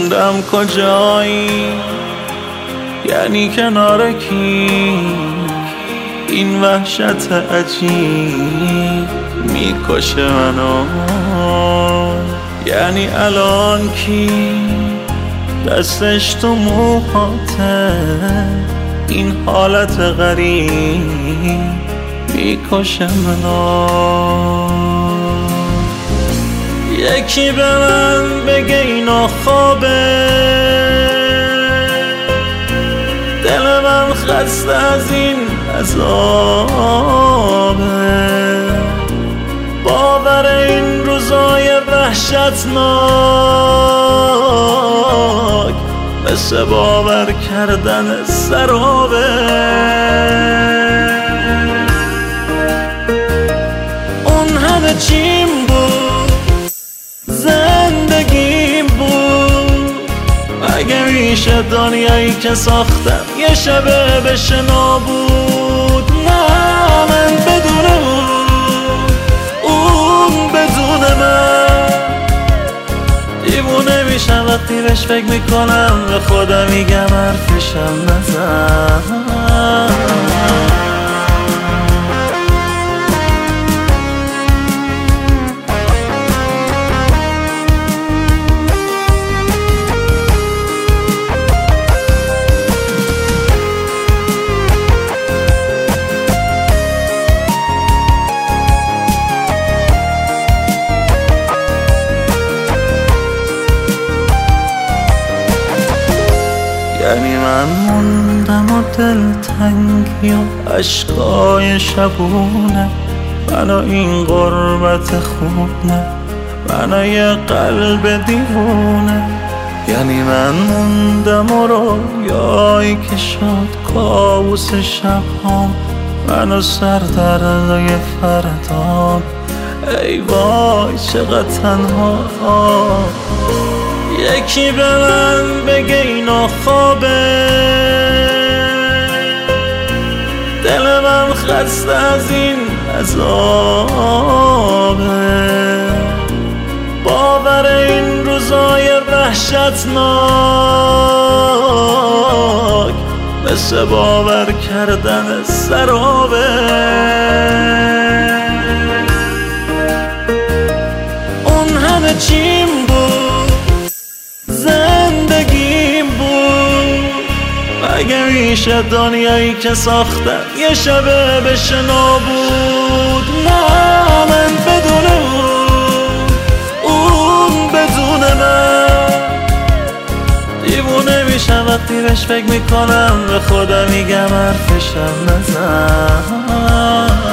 موندم کجایی، یعنی کنار کی؟ این وحشت عجیب میکشه منو. یعنی الان کی دستش تو موهاته؟ این حالت غریب میکشه منو. یکی به من بگه اینا خوابه، دل من خسته از این عذابه. باور این روزای وحشتناک مثل باور کردن سرابه. اون همه چیم بود، زندگیم بود. اگه میشه دنیایی که ساختم یه شبه بشه نابود. نه من بدون اون بدون من دیوونه میشم وقتی بهش فکر میکنم. به خودم میگم حرفشم نزن. یعنی من موندم و دلتنگی و عشقای شبونه، منو این غربت خونه، منو یه قلب دیوونه. یعنی من موندم و رویایی که شد کابوس شبهام، منو سردردای فردام. ای وای چقدر تنها. یکی به من بگه اینا خوابه، دل من خسته از این عذابه. باور این روزای وحشتناک مثل باور کردن سرابه. اون همه چیم بود، زندگیم بود. اگه میشه دنیایی که ساختم یه شبه بشه نابود. نه من بدون اون بدون من دیوونه میشم وقتی بهش فکر میکنم. به خودم میگم حرفشم نزن.